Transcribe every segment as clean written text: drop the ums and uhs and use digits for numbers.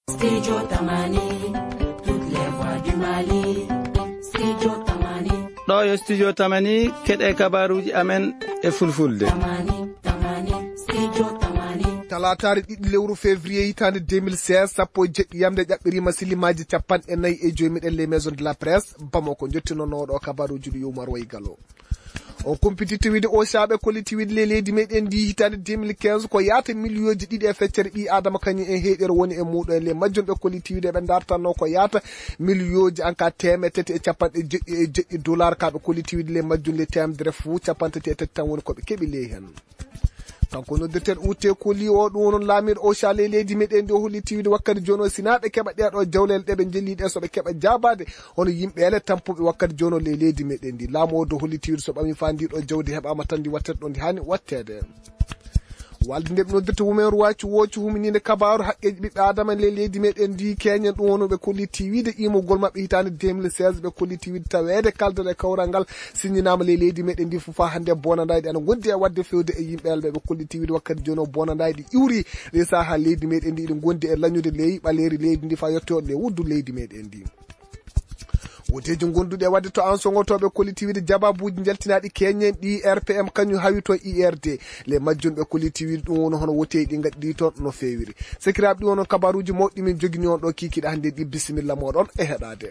Studio Tamani, toutes les voix du Mali. Studio Tamani. ɗo yo studio Tamani keɗe kabaruji amen e fulfulde. Studio Tamani. talatare ɗiɗi lewru février hitande 2016 sappo e jeɗɗi yamde ƴaɓɓirima silimaji 45 miɗen les maisons de la presse Bamako jottinonoɗo kabaruji ɗo Youmar Waygalo. On compétitivité o saaɓe collectivité le leydi meɗen ndi hitande 2015 ko yaata millions ɗiɗi e feccere ɓi adama kañum en heeɗere woni e muɗum le majjumɓe collectivité ɓe dartanno ko yaata millions en ka temetati e capanɗe jeɗɗi dollar kaɓe collectivité le majjum le temedere fou capantati e tati tan woni koɓe keeɓi ley hen. kanko noddirten utte koli o ɗum wonon laamiɗo o sale leydi meɗen ndi o holli tiwide wakkati joni o sinaɓe keeɓa ɗeɗo jawlele ɗeɓe jelliɗe soɓe keeɓa jabade hono yimɓele tampuɓe wakkati joni o le leydi meɗen ndi laamu o do holli tiwide so ɓami fa ndiɗo jawdi heɓama tan ndi wattete ɗo ndi hani wattede walde nde ɓe noddirta wumen ruwaci wooci huminide kabaru haqqeji ɓiɓɓe adama le leydi meɗen ndi keñen ɗum wono ɓe kolli tiwide imugol mabɓe hitande 2016 ɓe kolli tiwide tawede kaldere kawral ngal signinama le leydi meɗen ndi fofa hande bonandayɗi ana gondi e wadde fewde e yimɓeɓe ɓe kolli tiwide wakkati joni o bonandayɗi iwri ɗe saha leydi meɗen ndi ɗi gondi e lañude leydi ɓaleri leydi ndi fa yettoɗe wuddu leydi meɗen ndi woteji gonduɗe e wadde to an songotoɓe collectivité jababuji jaltinaɗi keñen ɗi RPM kañum hawi to IRD les majjumɓe collectivité ɗum woni hono woteji ɗi gaddi toon no fewiri sekiraɓe ɗi wonon kabaruji mawɗi min jogini on ɗo kikiɗa hande ɗi bisimilla moɗon e heɗade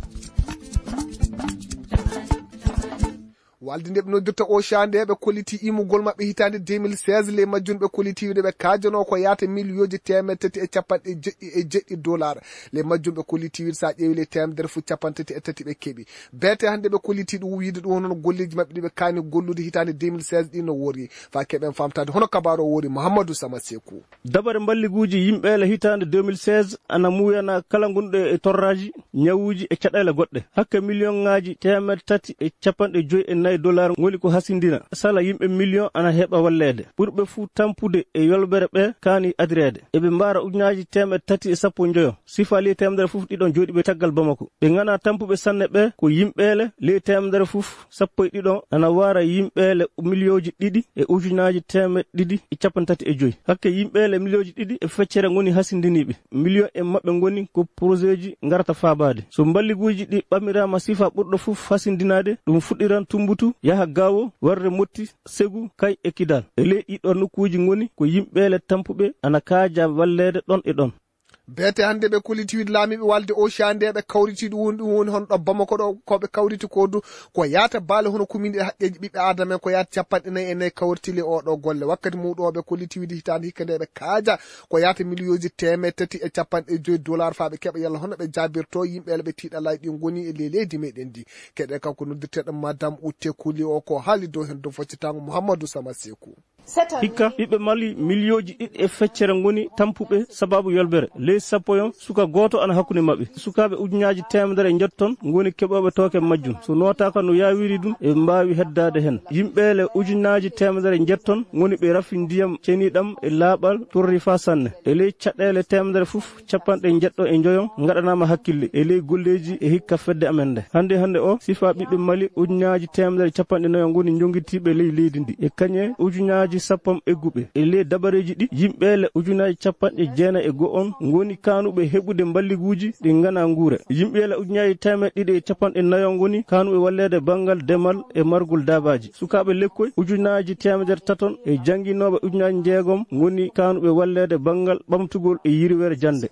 walde nde ɓe noddirta o chande ɓe kolliti imugol mabɓe hitande 2016 les majjumɓe collectivité ɓe kajano ko yaata millions temetati e capanɗe jeɗɗi dollar les majjumɓe collectivité sa ƴeewi le temedere fu capantati e tati ɓe keeɓi bete hande ɓe kolliti ɗum wiide ɗum hono golleji mabɓe ɗiɓe kani gollude hitande 2016 ɗi no wori fa keɓen famtade hono kabaru o wori Mouhamadou Sama Sekou. dabare mballiguji yimɓele hitande 2016 ana muyana kala gonɗo e torraji ñawuji e caɗele goɗɗe hakke million ngaji temed tati e capanɗe joyi e nayi dollar ngoni ko hasindina sala yimɓe million ana heɓa wallede ɓurɓe fuu tampude e yolbere ɓe kani adirede eɓe mbara ujunaji temed tati e sappo joyo sifa li temedere foof ɗiɗon joɗiɓe caggal Bamako ɓe gana tampuɓe sanne ɓe ko yimɓele li temedere foof sappo e ɗiɗon ana wara yimɓele millions ɗiɗi e ujunaji temed ɗiɗi e capantati e joyi hakke yimɓele millions ɗiɗi e feccere goni hasindiniɓe million e mabɓe goni ko projet ji garata fabade so mballiguji ɗi ɓamirama sifa ɓurɗo foof hasindinade ɗum fuɗɗiran tumbutu yaha gawo warde motti segu kay e kidal e ley ɗiɗo nokkuji goni ko yimɓele tampuɓe ana kaaja wallede ɗon e ɗon bete hande ɓe collectivité laamiɓe walde o chande ɓe kawriti ɗum woni hono ɗo Bamako ɗo koɓe kawriti ko du ko yaata baale hono commune ɗe haqqeji ɓiɓɓe adama en ko yaata capanɗe nayyi e nayyi kawrtile oɗo golle wakkati muɗum ɓe collectivité hitande hikka nde ɓe kaaja ko yaata millions temed tati e capanɗe joyi dollar fa ɓe keeɓa yalla hono ɓe jabirto yimɓele ɓe tiiɗalaji ɗi goni e leydi meɗen ndi keɗe kanko noddirteɗo madame Outé Koli o ko haali dow hen dow foccitango Mouhamadou Sama Sekou. hikka ɓiɓɓe Mali millions ɗiɗi e feccere goni tampuɓe sababu yolbere ley sappo yon suka goto ana hakkude mabɓe sukaɓe ujunaji temedere e jetton goni keɓoɓe toke majjum so notaka no yawiri ɗum e mbawi heddade hen yimɓele ujunaji temedere e jetton goni ɓe rafi ndiyam ceniɗam e laaɓal torri fa sanne e ley caɗele temedere foof capanɗe jetɗo e joyon gaɗanama hakkille e ley golleji e hikka fedde amen nde hande o sifa ɓiɓɓe Mali ujunaji temedere capanɗe nayo goni jonguirtiɓe ley leydi ndi e kañe ujunaji sappam egguɓe e ley dabareji ɗi yimɓele ujunaji capanɗe jeenayi e go'on goni kanuɓe heɓude mballiguji ɗi gana guure yimɓele ujunaji temed ɗiɗi e capanɗe nayo goni kanuɓe wallede banggal demal e margol dabaji sukaɓe lekkoy ujunaji temedere taton e jangguinoɓe ujunaji jeegom goni kanuɓe wallede banggal ɓamtugol e yirwere jande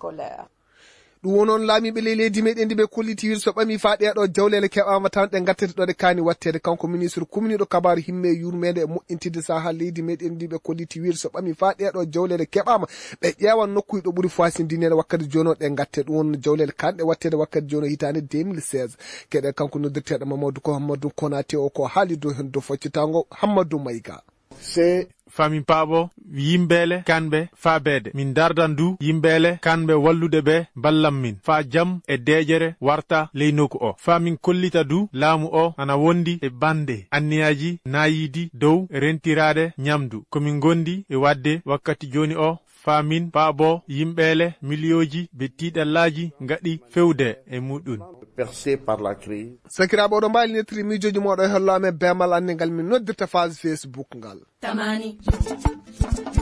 ɗum wonon laamiɓe ley leydi meɗen ndi ɓe collitiwir so ɓami fa ɗeɗo jawlele keɓama tan ɗe gattete ɗo ɗe kani wattede kanko ministre commune kabaru himme yurmede e moƴƴintide saha leydi meɗen ndi ɓe collitiwir so ɓami fa ɗeɗo jawlele keɓama ɓe ƴeewan nokkuji ɗo ɓuuri foisindinede wakkati joni o ɗe gatte ɗum won jawlele kanɗe wattede wakkati joni o hitande 2016 keɗe kanko noddirteɗo Mamadou Konaté o ko haali dow hen dow foccitango Hammadou Mayga. famin paabo yimɓele kanɓe faabede min dardan du yimɓele kanɓe wallude ɓe ballam min fa jam e deƴere warta ley nokku o famin kollita du laamu o ana wondi e bande anniyaji nayidi dow rentirade ñamdu komin gondi e wadde wakkati joni o famin paabo yimɓele milioji be tiɗallaji gaɗi fewde e muɗum percé par la crise. Sakiraɓe oɗo mbalinetiri mijoji moɗo e hello amen bemal anne ngal min noddirta phase Facebook ngal. Tamani.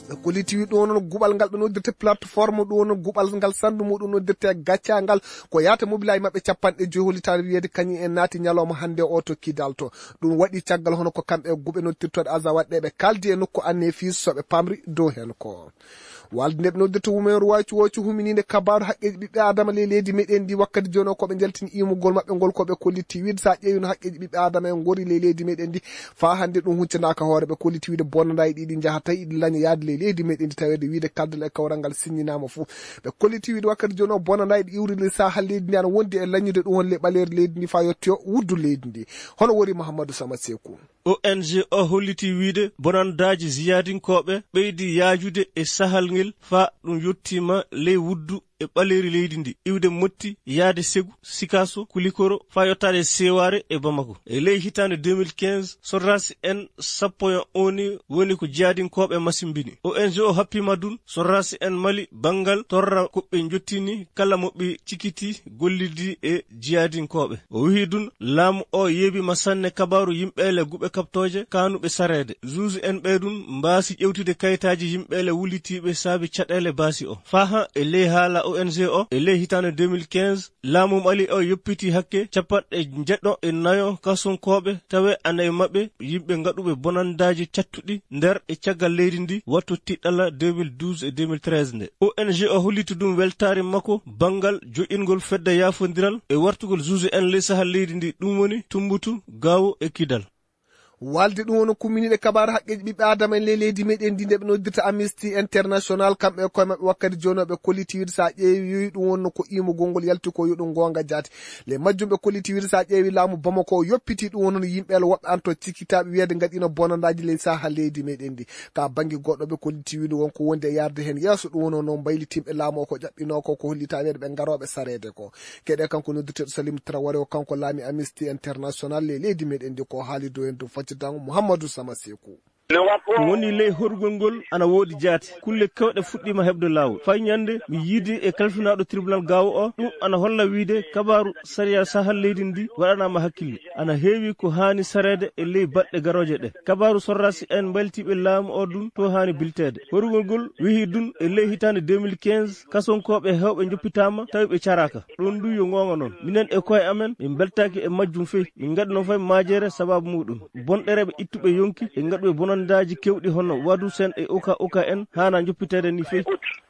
koliti wi ɗo non gubal ngal ɓe noddirte plateforme ɗo non gubal ngal sandu muɗum noddirte gaccangal ko yata mobilay mabɓe capanɗe joyi holitade wiyede kañum en naati ñalawma hande o to kidal to ɗum waɗi caggal hono ko kamɓe guɓe noddirtoɗe azawat ɗe ɓe kaldi e nokku anne fils soɓe pamri dow hen ko walde nde ɓe noddirta wumen ruwacu wocu huminide kabaru haqqeji ɓiɓɓe adama le leydi meɗen ndi wakkati joni o koɓe jaltini imugol mabɓe ngol koɓe kolliti wiide sa ƴeewi no haqqeji ɓiɓɓe adama en gori le leydi meɗen ndi fa hande ɗum huccanaka hoore ɓe kolliti wiide bonnadayi ɗiɗi jaaha tawi iɗi laña yaade le leydi meɗen ndi tawede wiide kaldal e kawral ngal signinama fou ɓe kolliti wiide wakkati joni o bonnadayi ɗi iwride sahal leydi ndi ana wondi e lañude ɗum won le ɓaleeri leydi ndi fa yettoyo wuddu leydi ndi hono wori Mahamadou Sama Sekou. ONG o holliti wiide bonandaji ziyadinkoɓe ɓeydi yaajude e sahal ngel fa ɗum yettima ley wuddu e ɓaleri leydi ndi iwde motti yaade Segu Sikaso Kulikoro fa yottade Seware e Bamako e ley hitande 2015 sorrasi en sappo oni woni ko jiyadinkoɓe masimbini ONG o happima dun sorrasi en Mali bangal torra koɓe jottini kala moɓe cikiti gollidi e jiyadinkoɓe o wi dun laamu o yeɓima sanne kabaru yimɓele guɓe kaptoje kanuɓe sarede juge en ɓeydun mbasi ƴewtude kayitaji yimɓele wulitiɓe saabi caɗele basi o faha e ley haala ONG o e ley hitande 2015 laamu Mali o yoppiti hakke capanɗe jeɗɗo e nayo kasonkoɓe tawe anayi mabɓe yimɓe gaɗuɓe bonandaji cattuɗi nder e caggal leydi ndi wattu tiɗɗala 2012 e 2013 nde ONG o holliti ɗum weltare makko bangal joƴingol fedda yafodiral e wartugol juge en ley sahal leydi ndi ɗum woni Tumbutu Gawo e Kidal walde ɗum wono kumminiɗe kabaru haqqeji ɓiɓɓe adama en le leydi meɗen ndi nde ɓe noddirta Amnesty International kamɓe koye mabɓe wakkati joni ɓe kolliti wiide sa ƴeewi ɗum wonno ko imugol ngol yalti ko yo ɗum gonga jaati le majjum ɓe kolliti wiide sa ƴeewi laamu Bamako yoppiti ɗum wonno yimɓele woɓɓe anto cikkitaɓe wiyede gaɗino bonandaji ley saha leydi meɗen ndi ka banggue goɗɗo ɓe kolliti wiide wonko wonde yarde hen yesso ɗum wono no mbaylitimɓe laamu o ko ƴaɓɓino ko hollita wiyede ɓe garoɓe sarede ko keɗe kanko noddirteɗo Salim Traoré o kanko laami Amnesty International le leydi meɗen ndi ko haali dow hen dow faccitango Mouhamadou Sama Sekou. woni ley horgol ngol ana woodi jaati kulle kewɗe fuɗɗima heɓde laawol fay ñande mi yiidi e kalfinaɗo tribunal Gawo o ɗum ana holla wiide kabaru sariya sahal leydi ndi waɗanama hakkille ana heewi ko hani sarede e ley baɗɗe garoje ɗe kabaru sorrasi en baltiɓe laamu o ɗum to hani biltede horgol ngol wihi dun e ley hitande 2015 kasonkoɓe hewɓe joppitama tawi ɓe caraka ɗon du yo gonga noon minen e koye amen min beltaki e majjum feyi min gaɗino fay majere sababu muɗum bonɗereɓe ittuɓe yonki e gaɗuɓe bonandaji kewɗi hono wadu sen e uka en hana joppitede ni feyi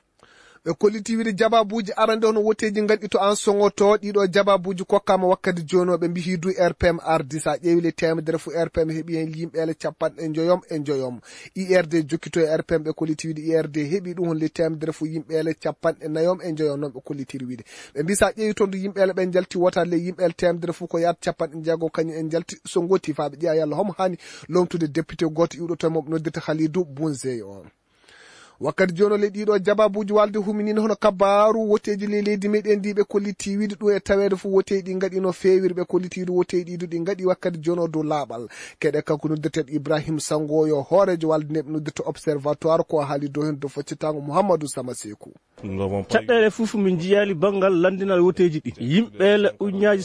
ɓe kolliti wiide jababuji arande hono woteji ganɗi to an sogoto ɗiɗo jababuji kokkama wakkati joni ɓe mbi hiidu RPM ardi sa ƴeewi le temedere fu RPM heeɓi hen yimɓele capanɗe joyom IRD jokkito e RPM ɓe kolliti wiide IRD heeɓi ɗum hon le temedere fu yimɓele capanɗe nayom e joyom noon ɓe kollitiri wiide ɓe mbi sa ƴeewi toon du yimɓele ɓe jalti wotade le yimɓele temedere fu ko yaata capanɗe jeegom kañum en jalti so gotti fa ɓe ƴeewa yalla homo hani lomtude député goto iwɗo to moɓe noddirta Khalidou Bounzey o wakkati joni le ɗiɗo jababuji walde huminino hono kabaru woteji le leydi meɗen ndi ɓe kolliti wiide ɗum e tawede fu woteji ɗi gaɗi no fewiri ɓe kolliti wiide woteji ɗiɗo ɗi gaɗi wakkati joni o dow laaɓal keɗe kanko noddirteɗo Ibrahim Sango yo hoorejo walde nde ɓe noddirta observatoire ko haali dow hen dow foccitago Mouhamadou Sama Sekou caɗɗele fof min jiyali bangal landinal woteji ɗi yimɓele ujunaji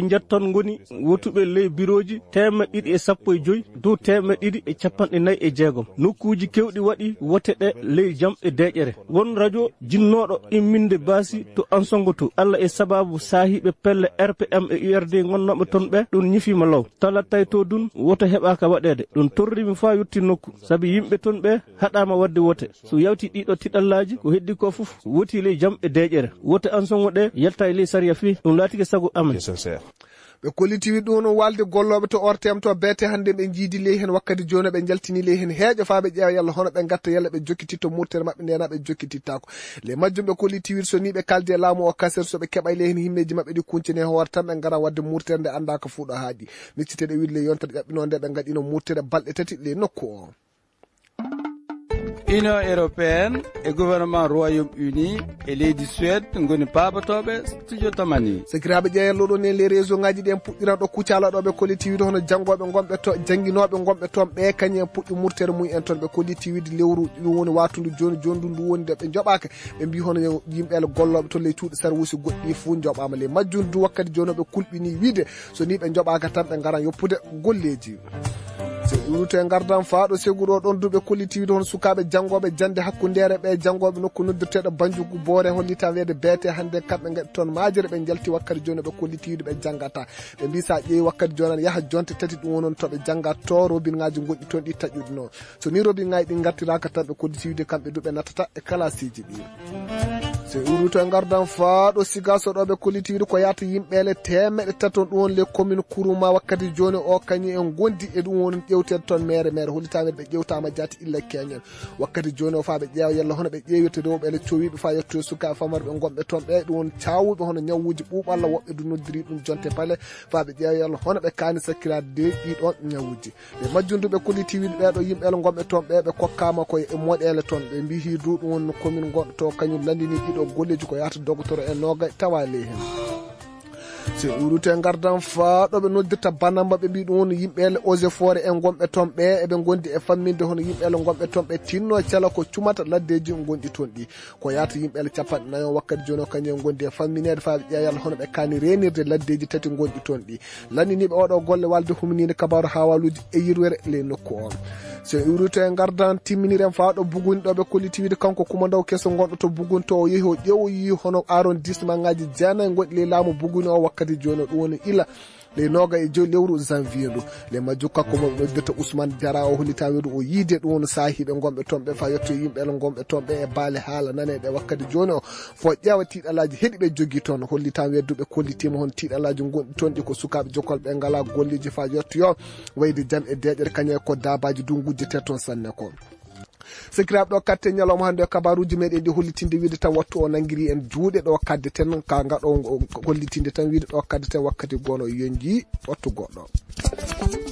10 goni wotuɓe ley bureauji 215 dow 240 nokkuji kewɗi waɗi wote ɗe ley jam e deƴere won radio jinnoɗo imminde basi to ansongoto Allah e sababu sahiɓe pelle RPM e URD gonnoɓe ton ɓe ɗum ñifima law talattay to dun woto heɓaka waɗede ɗum torrimi fa yetti nokku saabi yimɓe ton ɓe haɗama wadde wote so yawti ɗiɗo tiɗallaji ko heddi ko foof woti ley jam e deƴere wote ansongo ɗe yalta e ley sariya fi ɗum laatike sago amen ɓe kolliti wiide ɗum no walde golloɓe to ortem to beete hande ɓe jiidi ley hen wakkati joni ɓe jaltini ley hen heeƴo fa ɓe ƴeewa yalla hono ɓe gatta yalla ɓe jokkititto murtere mabɓe ndena ɓe jokkitittako le majjum ɓe kolliti wiide so ni ɓe kaldi e laamu o kaser so ɓe keɓay ley hen himmeji mabɓe ɗi kuncine hoore tan ɓe gara wadde murtere nde anda ko fuuɗo haaɗi micciteɗe wiide le yontere ƴaɓɓinode ɓe gaɗino murtere balɗe tati le nokku o Union européenne e gouvernement Royaume-Uni e leydi Suède goni paabatoɓe studio tamani sekiraɓe ƴeeyallo ɗon e les réseau ngaji ɗi en puɗɗiran ɗo kucala ɗo ɓe kolliti wiide hono janggoɓe gonɓe to janguinoɓe gonɓe toon ɓe kañum en puɗɗi murtere mum en toon ɓe kolliti wiide lewru ɗum woni watundu joni ndu woni nde ɓe joɓaka ɓe mbi hono yimɓele golloɓe to ley cuuɗi sarwusi goɗɗi fuu joɓama le majjum du wakkati joni ɓe kulɓini wiide so ni ɓe joɓaka tan ɓe garan yoppude golleji so urute gardam faado seguro don dube kollitiwide hon sukabe jangobe jande hakkundere be jangobe nokku noddirtedo banjugu boore hollita wede beete hande kambe ngadi ton majere be jalti wakkati joni be kollitiwide be jangata be bisa jeeyi wakkati jonan yaha jonte tati dum wonon to be jangato robin ngaji gondi ton di tajudno so ni robin ngaji di gartiraka tan be kollitiwide kambe dube natata e kala siji bi se uruto gardam faado sigaso do be kollitiwide ko yata yimbele temede taton don le commune kuruma wakkati joni o kanyi en gondi e dum wonon ƴewte ton mere hollitaade be ƴewtama jati illa keñen wakkati joni o fa be ƴeewa yalla hono be ƴeewete do be le cowibe fa yetto suka famarbe gombe ton be dum caawube hono nyawuji buuballa wobbe du noddiri dum jonte pale fa be ƴeewa yalla hono be kani sakirade di don nyawuji be majjunduɓe kollitiwide be do yimbe gombe ton be kokkama ko e modele ton be mbi hiidu dum won commune gonɗo to kanyum landini dido golleji ko yata dogotoro e noga tawale hen se urute gardam faado be noddirta banamba be bi dum won yimbele ose fore en gombe tombe e be gondi e famminde hono yimbele gombe tombe tinno cala ko cumata laddeji gondi ton di ko yaata yimbele capan nayo wakkati jono kanyen gondi e famminede fa be yalla hono be kani renirde laddeji tati gondi ton di lanini be odo golle walde humninde kabaru hawaluji e yirwere le nokku on so urute gardam timminiren faado bugun do be kollitiwide kanko kuma daw keso gondo to bugun to yeho ƴeewoyi hono arrondissement ngaji jana gondi le laamu bugun o wakkati joni dum woni ila le noga e joyi lewru janvier do le majjukka ko mo noddata Ousmane Diarra o hollita wedu o yide dum woni sahibe gombe tombe fa yetto yimbe gombe tombe e baale haala nane be wakkati joni o fo ƴeewa tiidalaji hedi be jogi ton hollita wedduɓe kollitima hon tiidalaji gondi ton di ko sukabe jokol be ngala golliji fa yetto yo wayde jam e deejere kanye ko dabaji dungujje teton sanne ko sekirab do katte nyalom hande kabaruji meden di hollitinde wiide tan wattu o nangiri en juude do kadde ten ka ngado hollitinde tan wiide do kadde ten wakkati gono yonji wattu goddo